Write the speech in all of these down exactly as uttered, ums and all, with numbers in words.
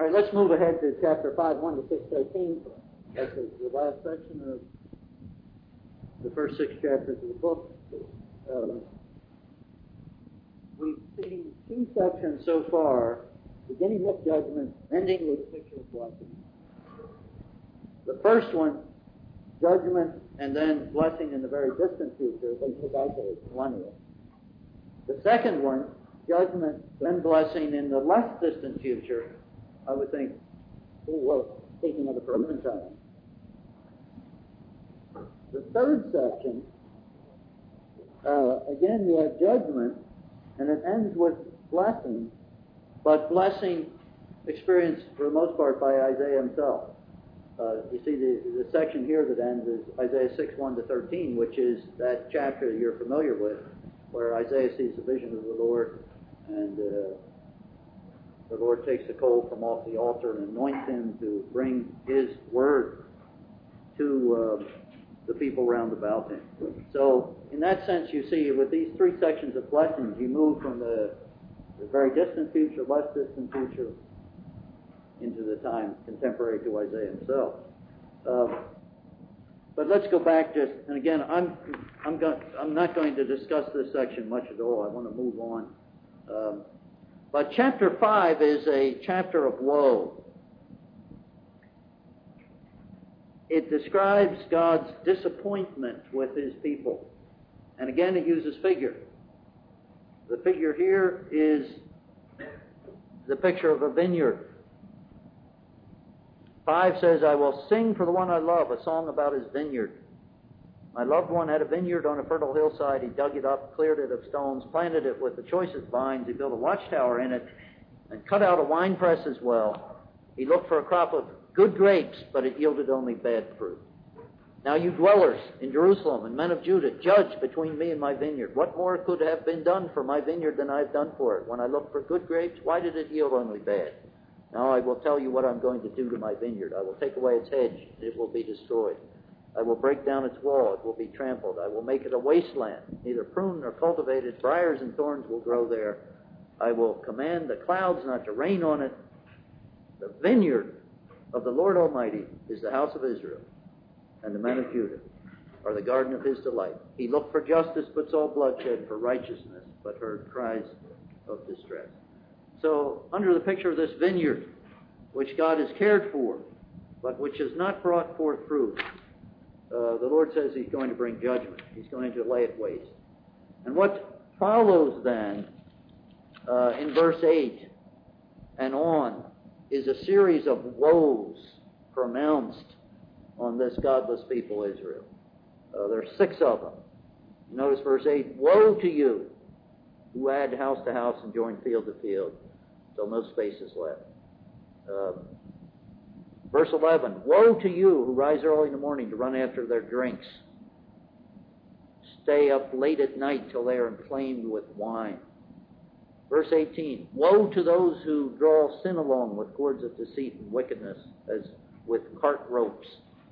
All right, let's move ahead to chapter five, one to six thirteen. That's the last section of the first six chapters of the book. Um, we've seen two sections so far, beginning with judgment, ending with a picture of blessing. The first one, judgment and then blessing in the very distant future, they took out the millennial. The second one, judgment, then blessing in the less distant future, I would think, oh, well, speaking of the present time. The third section, uh, again, you have judgment, and it ends with blessing, but blessing experienced for the most part by Isaiah himself. Uh, you see, the, the section here that ends is Isaiah six, one to thirteen, which is that chapter you're familiar with, where Isaiah sees the vision of the Lord, and uh, the Lord takes the coal from off the altar and anoints him to bring his word to uh, the people round about him. So, in that sense, you see, with these three sections of blessings, you move from the, the very distant future, less distant future, into the time contemporary to Isaiah himself. Uh, but let's go back just, and again, I'm I'm, go, I'm not going to discuss this section much at all. I want to move on. Um, but chapter five is a chapter of woe. It describes God's disappointment with his people. And again, it uses figure. The figure here is the picture of a vineyard. Five says, I will sing for the one I love a song about his vineyard. My loved one had a vineyard on a fertile hillside. He dug it up, cleared it of stones, planted it with the choicest vines. He built a watchtower in it and cut out a winepress as well. He looked for a crop of good grapes, but it yielded only bad fruit. Now you dwellers in Jerusalem and men of Judah, judge between me and my vineyard. What more could have been done for my vineyard than I have done for it? When I looked for good grapes, why did it yield only bad? Now I will tell you what I'm going to do to my vineyard. I will take away its hedge, and it will be destroyed. I will break down its wall, it will be trampled. I will make it a wasteland, neither pruned nor cultivated. Briars and thorns will grow there. I will command the clouds not to rain on it. The vineyard of the Lord Almighty is the house of Israel, and the men of Judah are the garden of his delight. He looked for justice, but saw bloodshed, for righteousness, but heard cries of distress. So, under the picture of this vineyard, which God has cared for, but which has not brought forth fruit, uh, the Lord says he's going to bring judgment. He's going to lay it waste. And what follows then, uh, in verse eight and on, is a series of woes pronounced on this godless people, Israel. Uh, there are six of them. Notice verse eight, woe to you who add house to house and join field to field, till no space is left. Um, verse eleven, woe to you who rise early in the morning to run after their drinks, stay up late at night till they are inflamed with wine. Verse eighteen, woe to those who draw sin along with cords of deceit and wickedness, as with cart ropes.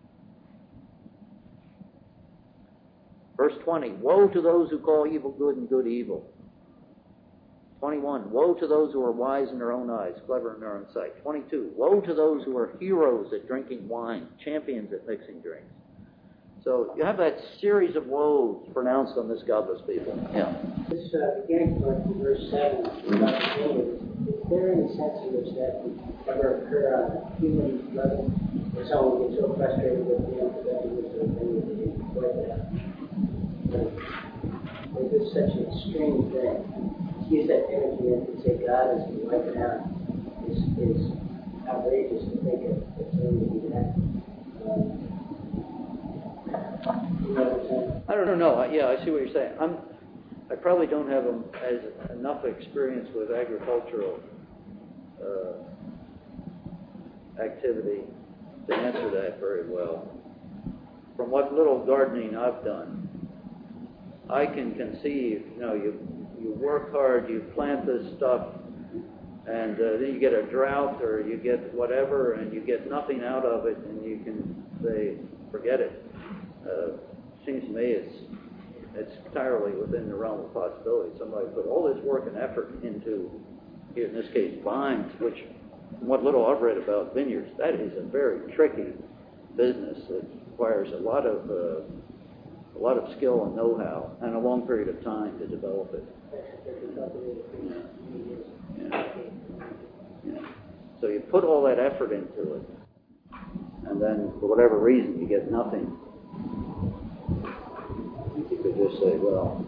Verse twenty, woe to those who call evil good and good evil. twenty-one, woe to those who are wise in their own eyes, clever in their own sight. twenty-two, woe to those who are heroes at drinking wine, champions at mixing drinks. So you have that series of woes pronounced on this godless people. Yeah. This uh, beginning part in verse seven about the vineyard, is there any sense in which that would ever occur on a human level, where someone gets so frustrated with the unproductiveness of the vineyard that they wipe it out? Like, this is such an extreme thing. To use that energy and to say God is to wipe it out is, is outrageous to think of it to be that. Um, I don't know. Yeah, I see what you're saying. I'm, I probably don't have a, as enough experience with agricultural uh, activity to answer that very well. From what little gardening I've done, I can conceive, you know, you you work hard, you plant this stuff, and uh, then you get a drought or you get whatever, and you get nothing out of it, and you can say, forget it. Uh, seems to me it's it's entirely within the realm of possibility. Somebody put all this work and effort into, here in this case, vines, which what little I've read about vineyards, that is a very tricky business. It requires a lot of uh, a lot of skill and know-how and a long period of time to develop it. Yeah. Yeah. Yeah. So you put all that effort into it, and then for whatever reason you get nothing. You could just say, well,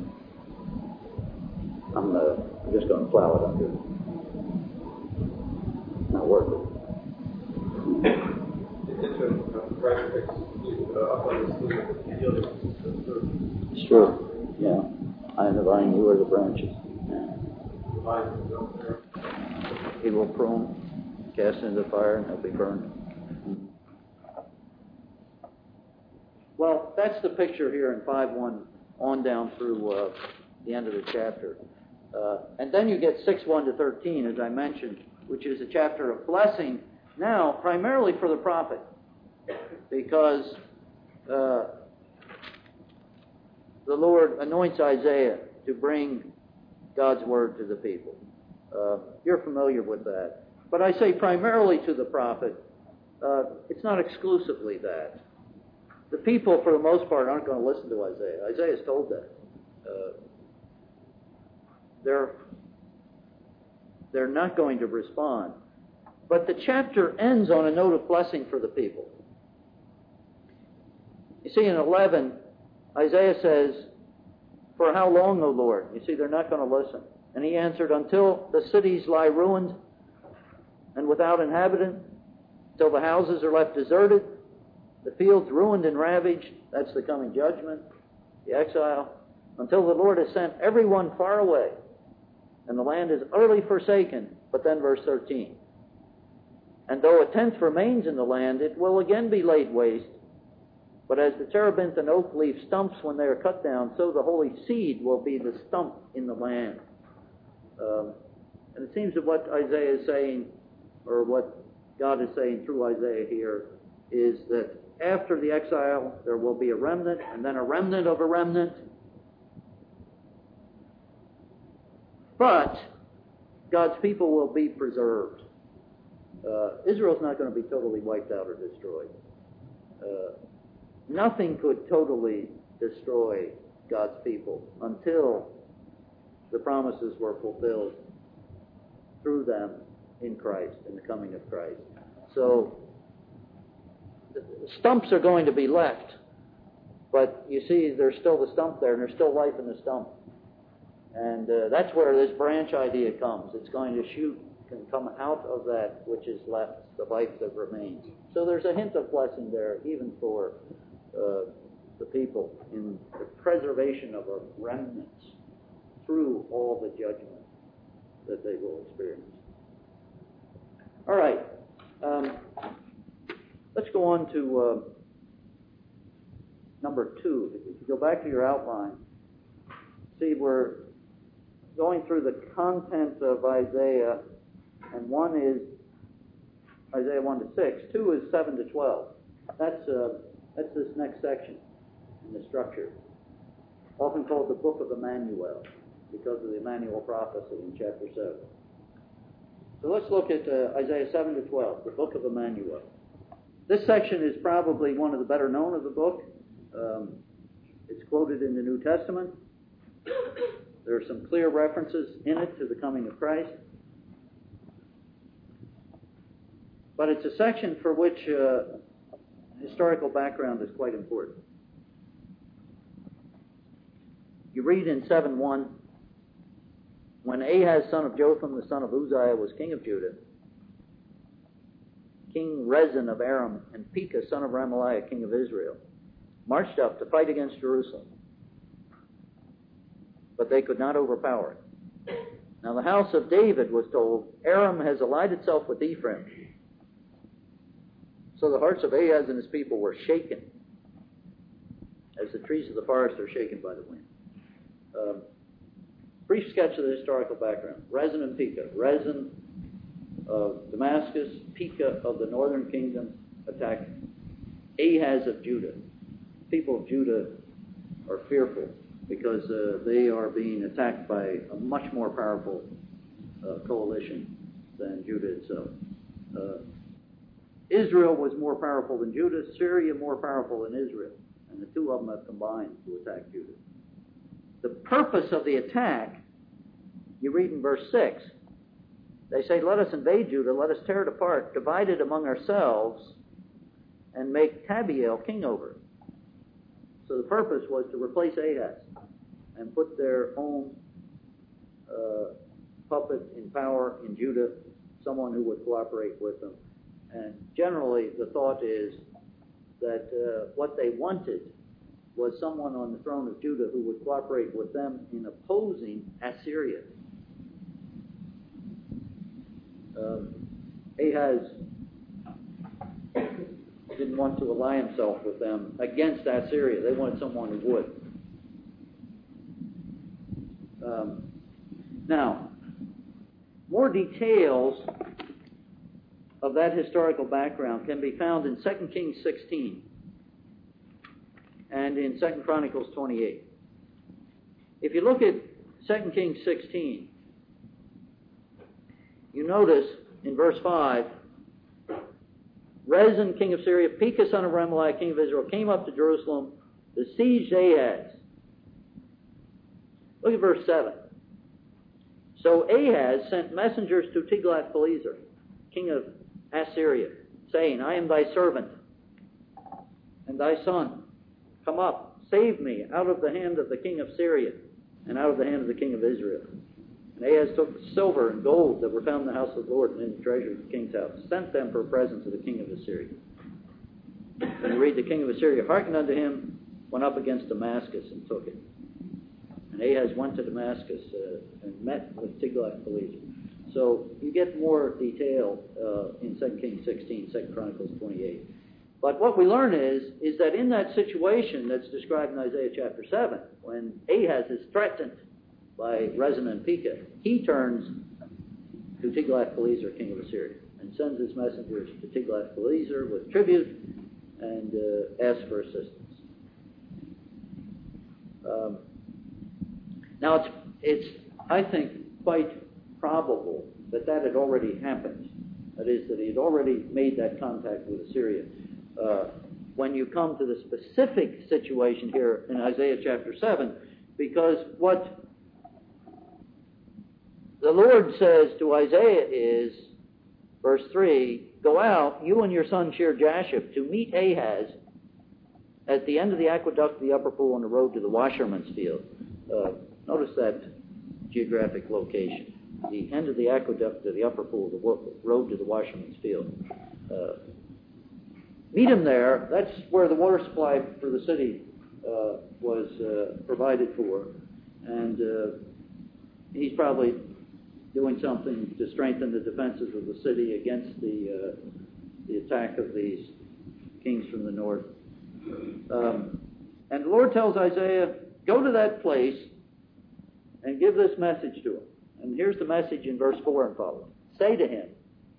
I'm, uh, I'm just going to plow it under. Not worth it. It's interesting, you know, Christ makes up on the field. It's true. Yeah. I am the vine, you are the branches. Yeah. He will prune, cast into the fire, and they'll be burned. Well, that's the picture here in five one on down through uh, the end of the chapter. Uh, and then you get six one to thirteen, as I mentioned, which is a chapter of blessing, now primarily for the prophet, because uh, the Lord anoints Isaiah to bring God's word to the people. Uh, you're familiar with that. But I say primarily to the prophet. Uh, it's not exclusively that. The people, for the most part, aren't going to listen to Isaiah. Isaiah's told that. Uh, they're, they're not going to respond. But the chapter ends on a note of blessing for the people. You see, in eleven, Isaiah says, "For how long, O Lord?" You see, they're not going to listen. And he answered, "Until the cities lie ruined and without inhabitant, till the houses are left deserted, the fields ruined and ravaged," that's the coming judgment, the exile, "until the Lord has sent everyone far away, and the land is utterly forsaken." But then verse thirteen, "And though a tenth remains in the land, it will again be laid waste. But as the terebinth and oak leave stumps when they are cut down, so the holy seed will be the stump in the land." Um, and it seems that what Isaiah is saying, or what God is saying through Isaiah here, is that after the exile, there will be a remnant, and then a remnant of a remnant. But God's people will be preserved. Uh, Israel's not going to be totally wiped out or destroyed. Uh, nothing could totally destroy God's people until the promises were fulfilled through them in Christ, in the coming of Christ. So, the stumps are going to be left, but you see, there's still the stump there, and there's still life in the stump. And uh, that's where this branch idea comes. It's going to shoot, can come out of that which is left, the life that remains. So there's a hint of blessing there, even for uh, the people, in the preservation of a remnant through all the judgment that they will experience. All right. Um, let's go on to uh, number two. If you go back to your outline, see, we're going through the content of Isaiah, and one is Isaiah one to six. Two is seven to twelve. That's uh, that's this next section in the structure, often called the Book of Emmanuel, because of the Emmanuel prophecy in chapter seven. So let's look at uh, Isaiah seven to twelve, the Book of Emmanuel. This section is probably one of the better known of the book. Um, it's quoted in the New Testament. There are some clear references in it to the coming of Christ. But it's a section for which uh, historical background is quite important. You read in seven one, "When Ahaz, son of Jotham, the son of Uzziah, was king of Judah, King Rezin of Aram and Pekah, son of Remaliah, king of Israel, marched up to fight against Jerusalem. But they could not overpower it. Now the house of David was told, Aram has allied itself with Ephraim. So the hearts of Ahaz and his people were shaken, as the trees of the forest are shaken by the wind." Um, brief sketch of the historical background. Rezin and Pekah. Rezin of Damascus, Pekah of the northern kingdom, attacked Ahaz of Judah. People of Judah are fearful because uh, they are being attacked by a much more powerful uh, coalition than Judah itself. Israel was more powerful than Judah, Syria more powerful than Israel. And the two of them have combined to attack Judah. The purpose of the attack, you read in verse six, they say, let us invade Judah, let us tear it apart, divide it among ourselves, and make Tabiel king over it. So the purpose was to replace Ahaz and put their own uh, puppet in power in Judah, someone who would cooperate with them. And generally the thought is that uh, what they wanted was someone on the throne of Judah who would cooperate with them in opposing Assyria. Um, Ahaz didn't want to ally himself with them against Assyria. They wanted someone who would. Um, now, more details of that historical background can be found in Second Kings sixteen and in Second Chronicles twenty-eight. If you look at Second Kings sixteen, you notice in verse five, Rezin, king of Syria, Pekah, son of Remaliah, king of Israel, came up to Jerusalem, besieged Ahaz. Look at verse seven. So Ahaz sent messengers to Tiglath-Pileser, king of Assyria, saying, I am thy servant and thy son. Come up, save me out of the hand of the king of Syria and out of the hand of the king of Israel. And Ahaz took silver and gold that were found in the house of the Lord and in the treasure of the king's house, sent them for a present to the king of Assyria. And you read, the king of Assyria hearkened unto him, went up against Damascus and took it. And Ahaz went to Damascus uh, and met with Tiglath-Pileser. So you get more detail uh, in Second Kings sixteen, Second Chronicles twenty-eight. But what we learn is, is that in that situation that's described in Isaiah chapter seven, when Ahaz is threatened by Rezin and Pekah, he turns to Tiglath-Pileser, king of Assyria, and sends his messengers to Tiglath-Pileser with tribute and uh, asks for assistance. Um, now, it's, it's, I think, quite probable that that had already happened. That is, that he had already made that contact with Assyria. Uh, when you come to the specific situation here in Isaiah chapter seven, because what the Lord says to Isaiah is, verse three, go out, you and your son Shear-Jashub, to meet Ahaz at the end of the aqueduct of the upper pool on the road to the washerman's field. Uh, notice that geographic location. The end of the aqueduct to the upper pool, the road to the washerman's field. Uh, meet him there. That's where the water supply for the city uh, was uh, provided for. And uh, he's probably doing something to strengthen the defenses of the city against the uh, the attack of these kings from the north. Um, and the Lord tells Isaiah, go to that place and give this message to him. And here's the message in verse four and following. Say to him,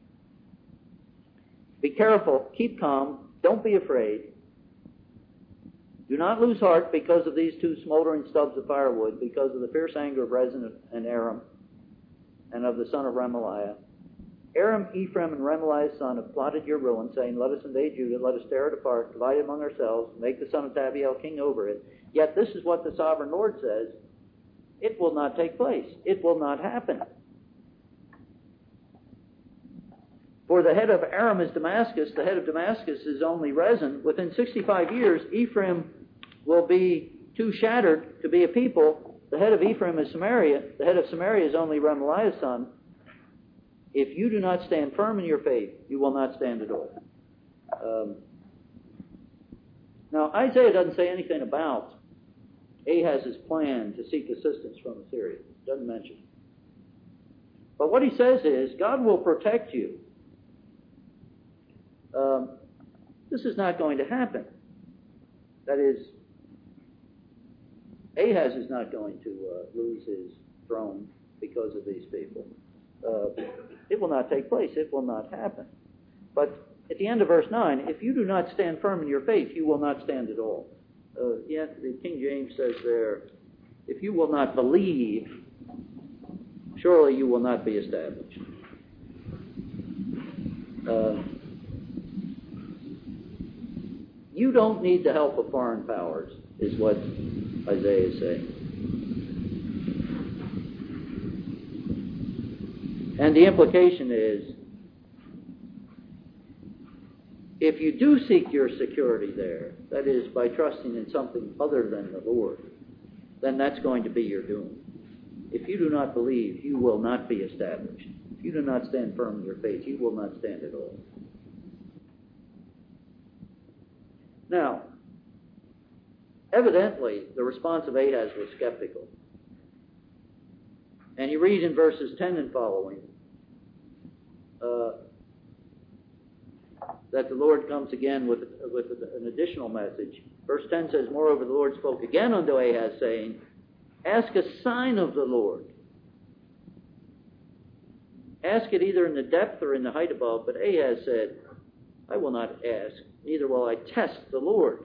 be careful, keep calm, don't be afraid. Do not lose heart because of these two smoldering stubs of firewood, because of the fierce anger of Rezin and Aram, and of the son of Remaliah. Aram, Ephraim, and Remaliah's son have plotted your ruin, saying, let us invade Judah, let us tear it apart, divide it among ourselves, make the son of Tabiel king over it. Yet this is what the sovereign Lord says, it will not take place. It will not happen. For the head of Aram is Damascus, the head of Damascus is only Rezin. Within sixty-five years, Ephraim will be too shattered to be a people. The head of Ephraim is Samaria. The head of Samaria is only Remaliah's son. If you do not stand firm in your faith, you will not stand at all. Um, now, Isaiah doesn't say anything about Ahaz's plan to seek assistance from Assyria. Doesn't mention it. But what he says is, God will protect you. Um, this is not going to happen. That is, Ahaz is not going to uh, lose his throne because of these people. Uh, it will not take place. It will not happen. But at the end of verse nine, if you do not stand firm in your faith, you will not stand at all. Uh, yet the King James says there, if you will not believe, surely you will not be established. Uh, You don't need the help of foreign powers, is what Isaiah is saying. And the implication is, if you do seek your security there, that is, by trusting in something other than the Lord, then that's going to be your doom. If you do not believe, you will not be established. If you do not stand firm in your faith, you will not stand at all. Now, evidently, the response of Ahaz was skeptical. And you read in verses ten and following uh, that the Lord comes again with, with an additional message. Verse ten says, "Moreover, the Lord spoke again unto Ahaz, saying, Ask a sign of the Lord. Ask it either in the depth or in the height above." But Ahaz said, "I will not ask, neither will I test the Lord."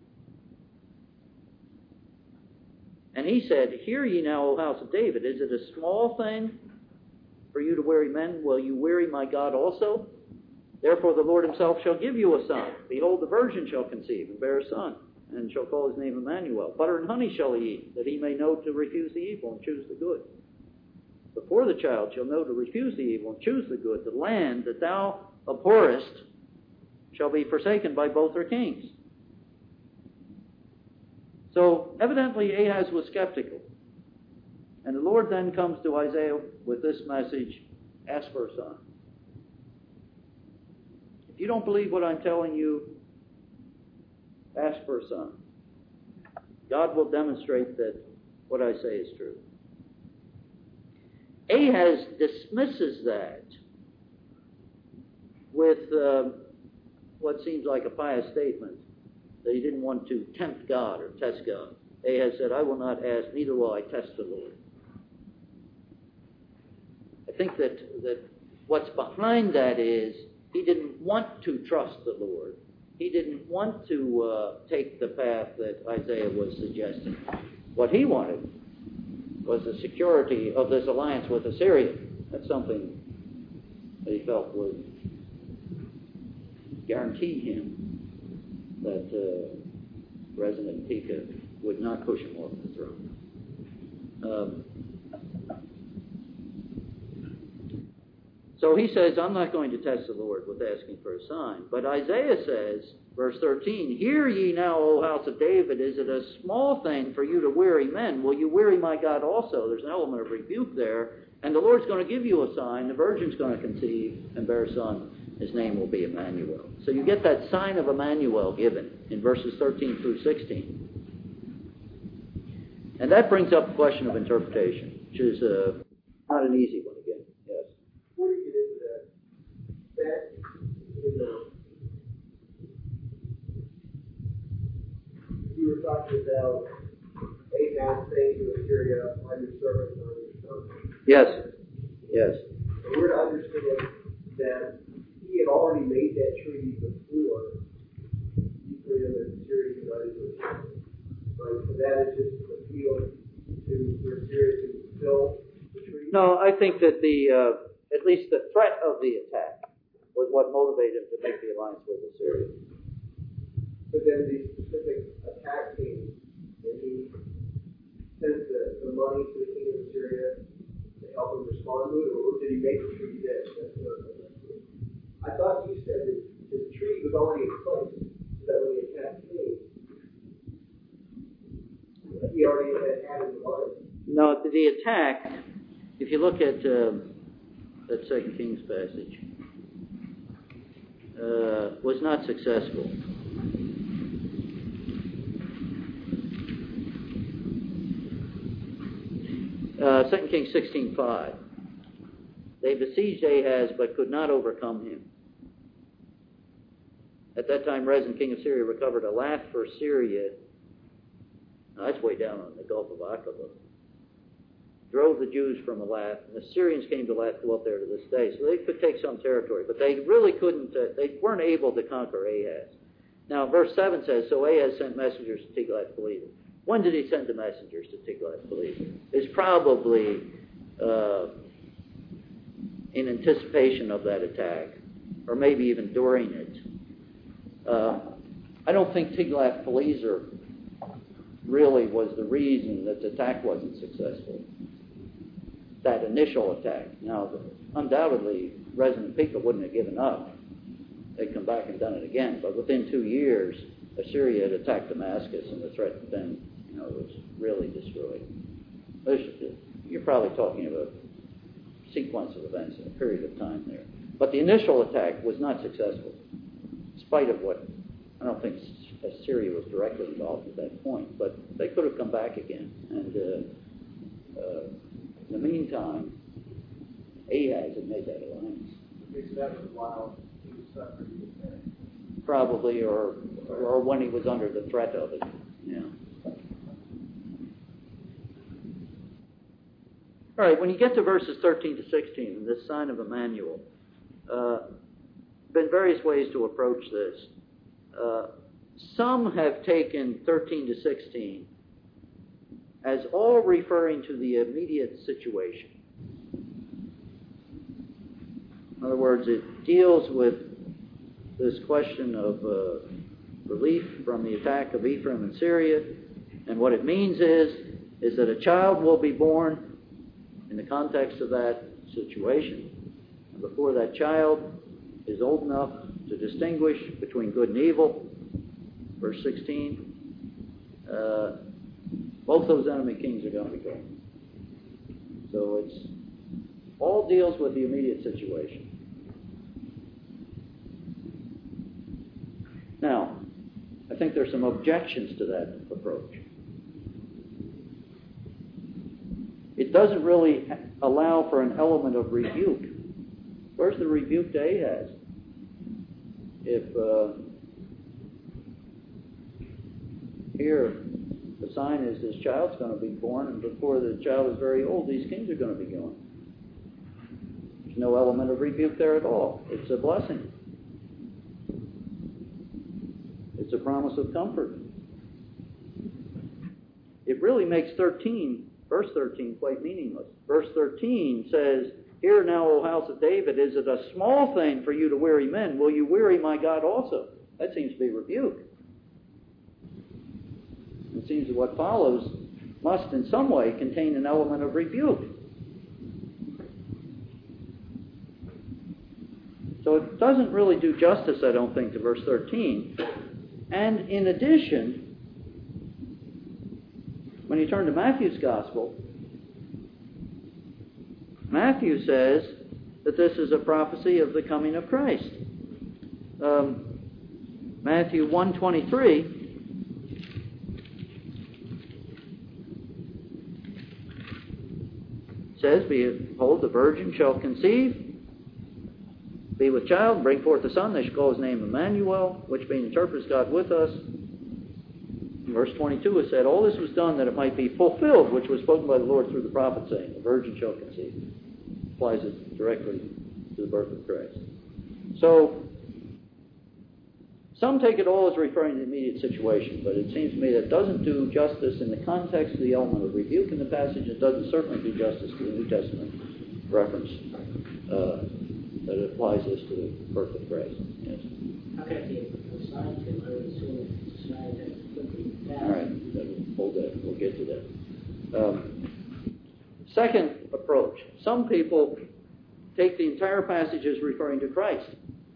And he said, "Hear ye now, O house of David, is it a small thing for you to weary men? Will you weary my God also? Therefore the Lord himself shall give you a son. Behold, the virgin shall conceive and bear a son, and shall call his name Emmanuel. Butter and honey shall he eat, that he may know to refuse the evil and choose the good. Before the child shall know to refuse the evil and choose the good, the land that thou abhorrest shall be forsaken by both her kings." So, evidently Ahaz was skeptical. And the Lord then comes to Isaiah with this message, ask for a son. If you don't believe what I'm telling you, ask for a son. God will demonstrate that what I say is true. Ahaz dismisses that with uh, what seems like a pious statement, that he didn't want to tempt God or test God. Ahaz said, "I will not ask, neither will I test the Lord." I think that, that what's behind that is he didn't want to trust the Lord. He didn't want to uh, take the path that Isaiah was suggesting. What he wanted was the security of this alliance with Assyria. That's something that he felt would guarantee him that uh, Rezin and Pekah would not push him off the throne. Um, so he says, I'm not going to test the Lord with asking for a sign. But Isaiah says, verse thirteen, "Hear ye now, O house of David, is it a small thing for you to weary men? Will you weary my God also?" There's an element of rebuke there. "And the Lord's going to give you a sign. The virgin's going to conceive and bear a son. His name will be Emmanuel." So you get that sign of Emmanuel given in verses thirteen through sixteen. And that brings up the question of interpretation, which is uh, not an easy one again. Yes? Before you get into that, that in the, you were talking about Ahaz saying to Assyria, "I'm your servant, I'm your son." Yes. Yes. And we're to understand that he had already made that treaty before Ephraim and Assyria united with him. Right? So that is just an appeal to for Assyria to fulfill the treaty. No, I think that the uh, at least the threat of the attack was what motivated him to make the alliance with Assyria. But then the specific attack came, and he sent the, the money to the king of Assyria to help him respond to it, or did he make the treaty dead? That's what I'm asking. I thought you said that the treaty was already in place, so that when the attack came, he already had had it in mind. No, the attack, if you look at uh, that Second Kings passage, uh, was not successful. Uh, Second Kings sixteen five. They besieged Ahaz, but could not overcome him. At that time, Rezin, king of Syria, recovered Elath for Syria. Now, that's way down on the Gulf of Aqaba. Drove the Jews from Elath, and the Syrians came to Elath, dwelt there to this day. So they could take some territory, but they really couldn't, uh, they weren't able to conquer Ahaz. Now, verse seven says, "So Ahaz sent messengers to Tiglath-Pileser." When did he send the messengers to Tiglath-Pileser? It's probably uh, in anticipation of that attack, or maybe even during it. Uh, I don't think Tiglath-Pileser really was the reason that the attack wasn't successful. That initial attack. Now, undoubtedly, Rezin and Pekah wouldn't have given up. They'd come back and done it again. But within two years, Assyria had attacked Damascus, and the threat then, you know, was really destroyed. You're probably talking about a sequence of events in a period of time there. But the initial attack was not successful, in spite of what, I don't think Assyria was directly involved at that point, but they could have come back again. And uh, uh, in the meantime, Ahaz had made that alliance. Because that was while he was suffering the attack. Probably, or or when he was under the threat of it. Yeah. All right, when you get to verses thirteen to sixteen, this sign of Emmanuel, uh, been various ways to approach this. Uh, some have taken thirteen to sixteen as all referring to the immediate situation. In other words, it deals with this question of uh, relief from the attack of Ephraim and Syria, and what it means is, is that a child will be born in the context of that situation. And before that child is old enough to distinguish between good and evil, verse sixteen, uh, both those enemy kings are going to be gone. So it's all deals with the immediate situation. Now, I think there's some objections to that approach. It doesn't really allow for an element of rebuke. Where's the rebuke to Ahaz? If uh, here the sign is this child's going to be born, and before the child is very old, these kings are going to be gone. There's no element of rebuke there at all. It's a blessing. It's a promise of comfort. It really makes thirteen, verse thirteen, quite meaningless. Verse thirteen says, "Hear now, O house of David, is it a small thing for you to weary men? Will you weary my God also?" That seems to be rebuke. It seems that what follows must in some way contain an element of rebuke. So it doesn't really do justice, I don't think, to verse thirteen. And in addition, when you turn to Matthew's Gospel, Matthew says that this is a prophecy of the coming of Christ. Um, Matthew one twenty-three says, "Behold, the virgin shall conceive, be with child, and bring forth a son. They shall call his name Emmanuel," which being interpreted is God with us. In verse twenty-two it said, "All this was done that it might be fulfilled, which was spoken by the Lord through the prophet, saying, the virgin shall conceive." Applies it directly to the birth of Christ. So, some take it all as referring to the immediate situation, but it seems to me that doesn't do justice in the context of the element of rebuke in the passage. It doesn't certainly do justice to the New Testament reference uh, that it applies this to the birth of Christ. Yes. How can it be a sign to I would assume it's a sign that something bad. All right, hold that. We'll get to that. Um, second approach. Some people take the entire passage as referring to Christ.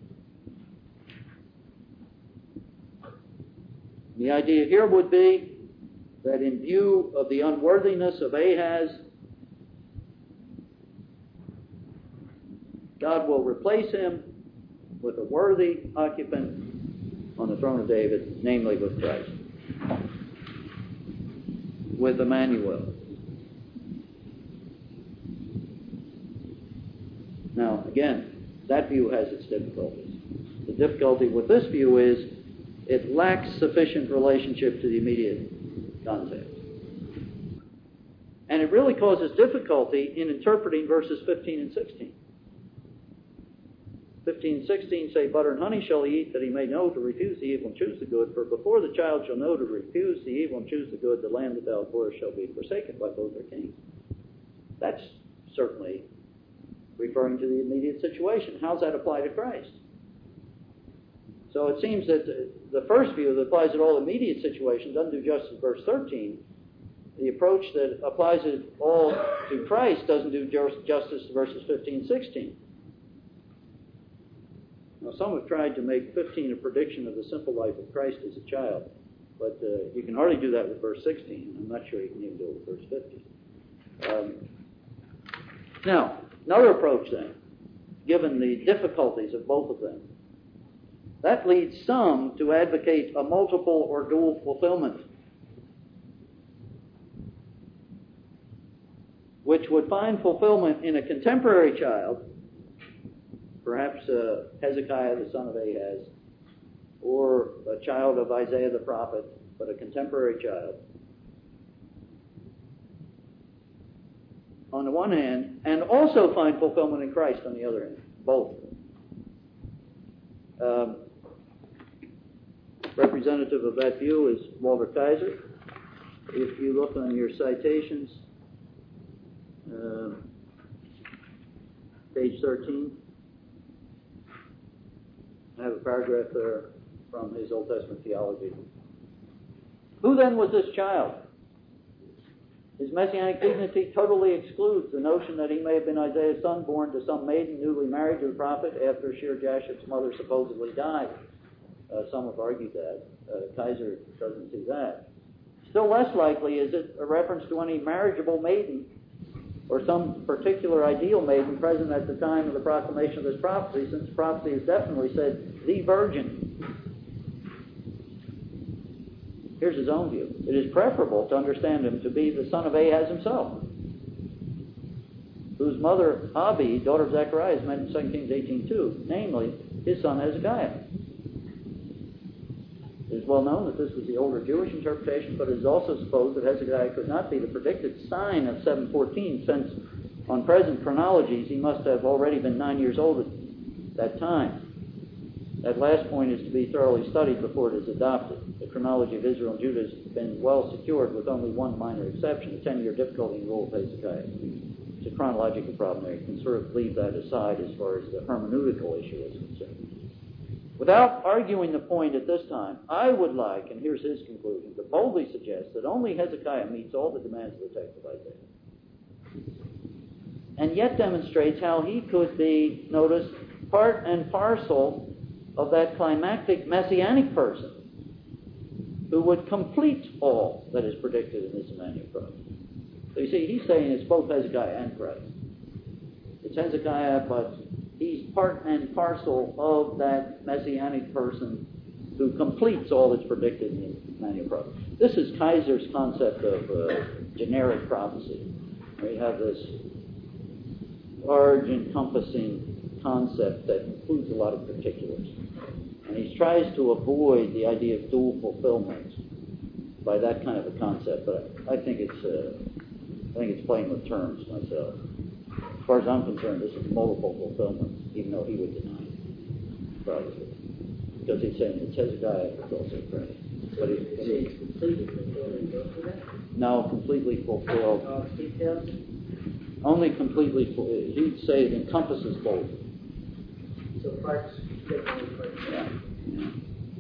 The idea here would be that in view of the unworthiness of Ahaz, God will replace him with a worthy occupant on the throne of David, namely with Christ, with Emmanuel. Now, again, that view has its difficulties. The difficulty with this view is it lacks sufficient relationship to the immediate context. And it really causes difficulty in interpreting verses fifteen and sixteen. fifteen and sixteen say, "Butter and honey shall he eat, that he may know to refuse the evil and choose the good. For before the child shall know to refuse the evil and choose the good, the land that thou abhorrest shall be forsaken by both their kings." That's certainly referring to the immediate situation. How does that apply to Christ? So it seems that the first view that applies at all immediate situations doesn't do justice to verse thirteen. The approach that applies it all to Christ doesn't do justice to verses fifteen, sixteen. Now, some have tried to make fifteen a prediction of the simple life of Christ as a child, but uh, you can hardly do that with verse sixteen. I'm not sure you can even do it with verse fifteen. Um, now, another approach then, given the difficulties of both of them, that leads some to advocate a multiple or dual fulfillment, which would find fulfillment in a contemporary child, perhaps uh, Hezekiah the son of Ahaz, or a child of Isaiah the prophet, but a contemporary child, on the one hand, and also find fulfillment in Christ on the other hand, both. Um, representative of that view is Walter Kaiser. If you look on your citations, uh, page thirteen, I have a paragraph there from his Old Testament theology. Who then was this child? His messianic dignity totally excludes the notion that he may have been Isaiah's son, born to some maiden newly married to the prophet after Shear-Jashub's mother supposedly died. Uh, some have argued that. Uh, Kaiser doesn't see that. Still less likely is it a reference to any marriageable maiden or some particular ideal maiden present at the time of the proclamation of this prophecy, since prophecy has definitely said, the virgin. Here's his own view. It is preferable to understand him to be the son of Ahaz himself, whose mother, Abi, daughter of Zechariah, is mentioned in Second Kings eighteen two, namely, his son Hezekiah. It is well known that this was the older Jewish interpretation, but it is also supposed that Hezekiah could not be the predicted sign of seven fourteen, since on present chronologies he must have already been nine years old at that time. That last point is to be thoroughly studied before it is adopted. The chronology of Israel and Judah has been well secured with only one minor exception, the ten-year difficulty in the rule of Hezekiah. It's a chronological problem there. You can sort of leave that aside as far as the hermeneutical issue is concerned. Without arguing the point at this time, I would like, and here's his conclusion, to boldly suggest that only Hezekiah meets all the demands of the text of Isaiah, and yet demonstrates how he could be, notice, part and parcel of that climactic messianic person who would complete all that is predicted in this Emmanuel prophecy. So you see, he's saying it's both Hezekiah and Christ. It's Hezekiah, but he's part and parcel of that messianic person who completes all that's predicted in the Emmanuel prophecy. This is Kaiser's concept of uh, generic prophecy. We have this large, encompassing concept that includes a lot of particulars. And he tries to avoid the idea of dual fulfillment by that kind of a concept. But I think it's uh, I think it's playing with terms myself. As far as I'm concerned, this is multiple fulfillment, even though he would deny it, probably, because he's saying it's Hezekiah, it's also Christ. But he, he, completely fulfilled. no, completely fulfilled. Uh, details? Only completely fulfilled. He'd say it encompasses both. So parts. Yeah. Yeah.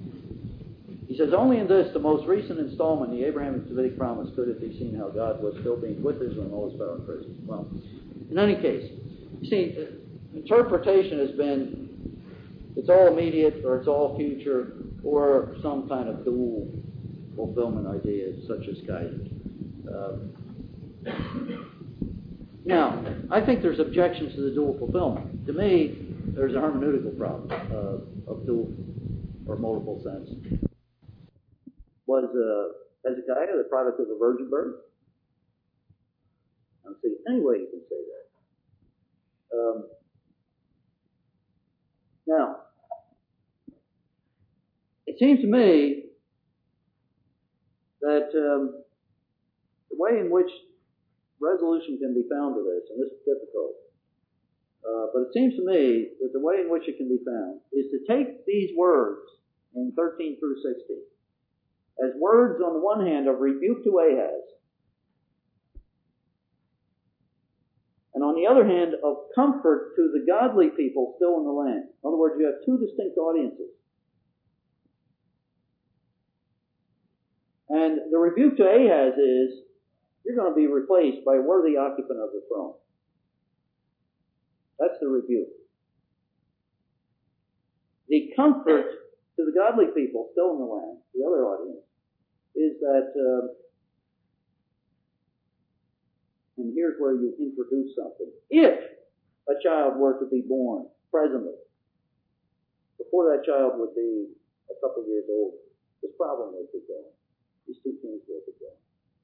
He says, only in this, the most recent installment in the Abrahamic Davidic promise, could it be seen how God was still being with Israel in all his power and presence. Well, in any case, you see, interpretation has been, it's all immediate, or it's all future, or some kind of dual fulfillment idea, such as Kaiser's. Um, now, I think there's objections to the dual fulfillment. To me, there's a hermeneutical problem uh, of dual or multiple sense. Was uh, Hezekiah the product of a virgin birth? I don't see any way you can say that. Um, now, it seems to me that um, the way in which resolution can be found to this, and this is difficult, Uh, but it seems to me that the way in which it can be found is to take these words in thirteen through sixteen as words on the one hand of rebuke to Ahaz, and on the other hand of comfort to the godly people still in the land. In other words, you have two distinct audiences. And the rebuke to Ahaz is, you're going to be replaced by a worthy occupant of the throne. That's the rebuke. The comfort to the godly people still in the land, the other audience, is that, uh, and here's where you introduce something. If a child were to be born presently, before that child would be a couple of years old, this problem would be gone. These two things would be gone.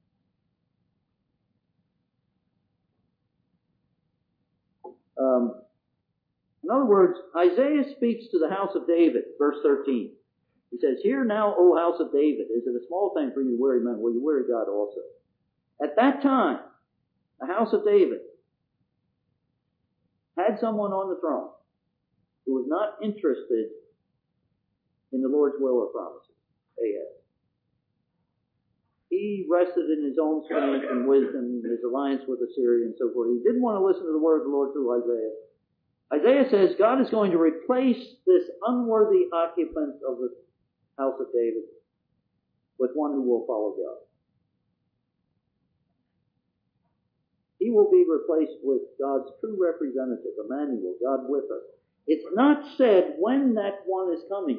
Um, in other words, Isaiah speaks to the house of David, verse thirteen. He says, "Hear now, O house of David, is it a small thing for you to weary men? Will you weary God also?" At that time, the house of David had someone on the throne who was not interested in the Lord's will or promises. Ahaz. He rested in his own strength and wisdom, his alliance with Assyria and so forth. He didn't want to listen to the word of the Lord through Isaiah. Isaiah says God is going to replace this unworthy occupant of the house of David with one who will follow God. He will be replaced with God's true representative, Emmanuel, God with us. It's not said when that one is coming.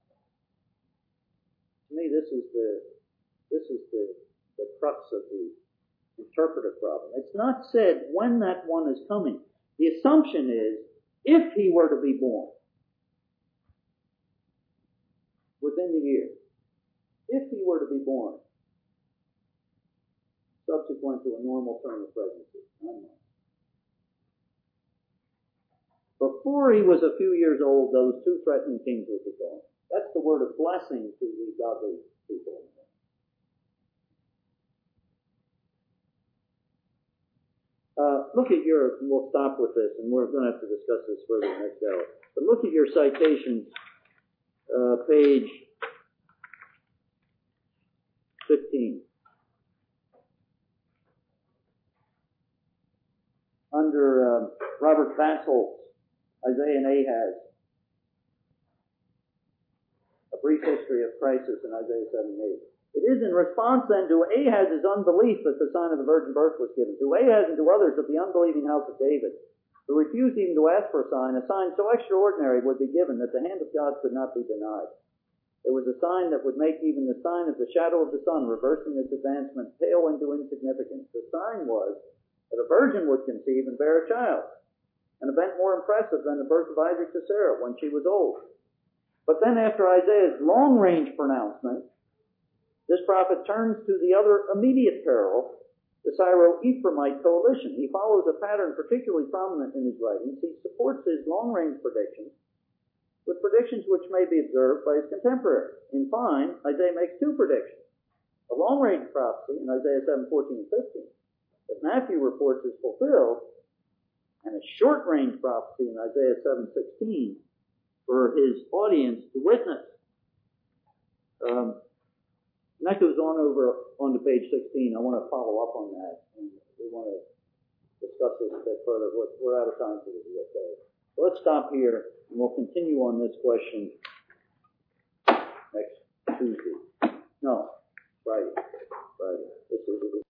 To me, this is the this is the, the crux of the interpretive problem. It's not said when that one is coming. The assumption is if he were to be born within the year, if he were to be born subsequent to a normal term of pregnancy, nine months. Before he was a few years old, those two threatening kings would be born. That's the word of blessing to the godly people. Uh, look at your, and we'll stop with this, and we're going to have to discuss this further next hour. But look at your citations, uh, page fifteen. Under uh, Robert Bassholt's Isaiah and Ahaz, a brief history of crisis in Isaiah seven and eight. It is in response then to Ahaz's unbelief that the sign of the virgin birth was given. To Ahaz and to others of the unbelieving house of David, who refused even to ask for a sign, a sign so extraordinary would be given that the hand of God could not be denied. It was a sign that would make even the sign of the shadow of the sun, reversing its advancement, pale into insignificance. The sign was that a virgin would conceive and bear a child, an event more impressive than the birth of Isaac to Sarah when she was old. But then after Isaiah's long-range pronouncement, this prophet turns to the other immediate peril, the Syro-Ephraimite coalition. He follows a pattern particularly prominent in his writings. He supports his long-range predictions with predictions which may be observed by his contemporaries. In fine, Isaiah makes two predictions. A long-range prophecy in Isaiah seven, fourteen, and fifteen that Matthew reports is fulfilled, and a short-range prophecy in Isaiah seven, sixteen for his audience to witness. Um, and that goes on over onto page sixteen. I want to follow up on that, and we want to discuss this a bit further. We're, we're out of time for the D S A. So let's stop here, and we'll continue on this question next Tuesday. No, Friday. Friday. This is